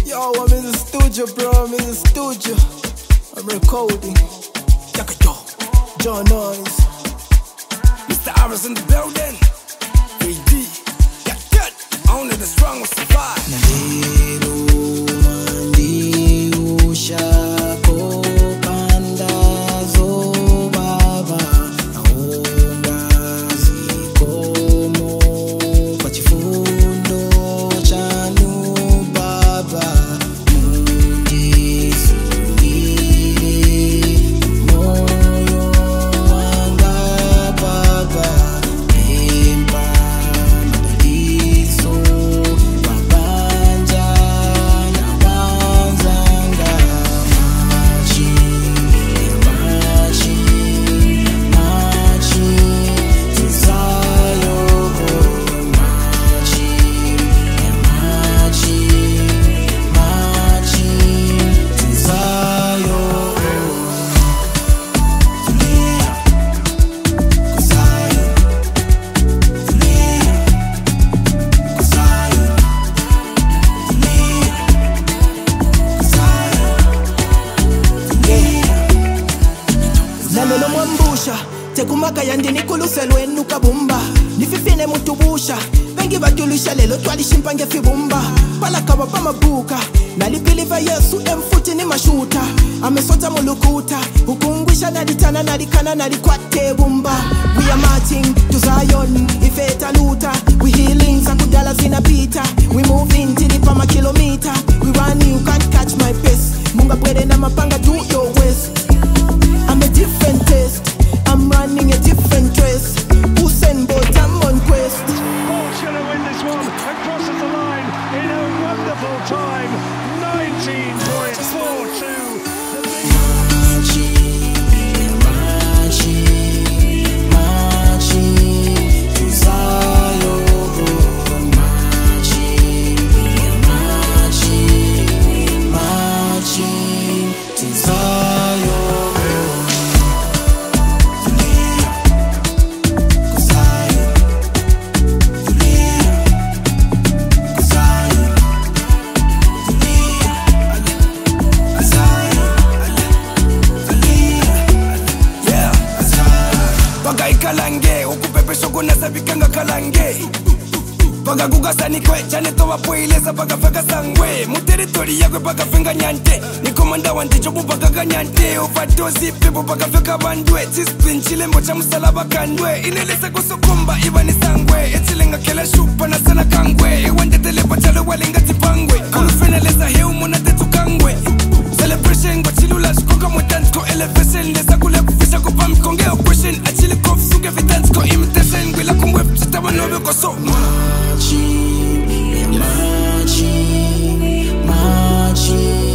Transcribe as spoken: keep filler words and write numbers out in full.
Yo, I'm in the studio, bro. I'm in the studio. I'm recording. Yaka yo, John Noise. Mister Iris in the building. A D. Yeah, good. Only the strong will survive. Tekumaka yandini kuluselwe nukabumba Nififine mutubusha Vengi batulusha lelo twalishimpange fibumba Palakaba pamabuka Nalipiliva Yesu emfuti ni mashuta Amesota mulukuta Ukungwisha naditana nadikana nadikwate bumba We are marching to Zion Ifeta luta We healing zakudala zinapita We moving tilipa makilomita We run you can't catch my pace Munga pwede na mapanga do your waist I'm a different taste I'm running a different race. Usain Bolt, I'm on quest. Bolt's gonna win this one and crosses the line in a wonderful time. nineteen point four two. Kalange, ukupepe shoko na sabikanga kalange Baga guga sanikwe, chane towa poileza baga fega sangwe Mu territory yagwe baga fenga nyante Ni komanda wandi jobu baga ganyante Overdose people baga fega bandwe Chispin chilembo cha musalaba kandwe Ineleza kusokumba iba ni sangwe Echilenga kela shupa na sana kangwe Iwande telepa chalo walenga tipangwe Kulufeneleza heu muna tetu kangwe Celebration kwa chilula shkoka mwetansko elevation Leza kule kufisha kupami konge oppression Achili kof suge vitansko ko imitation Gwila kumwe pchita wanobe ko so Marching, marching, marching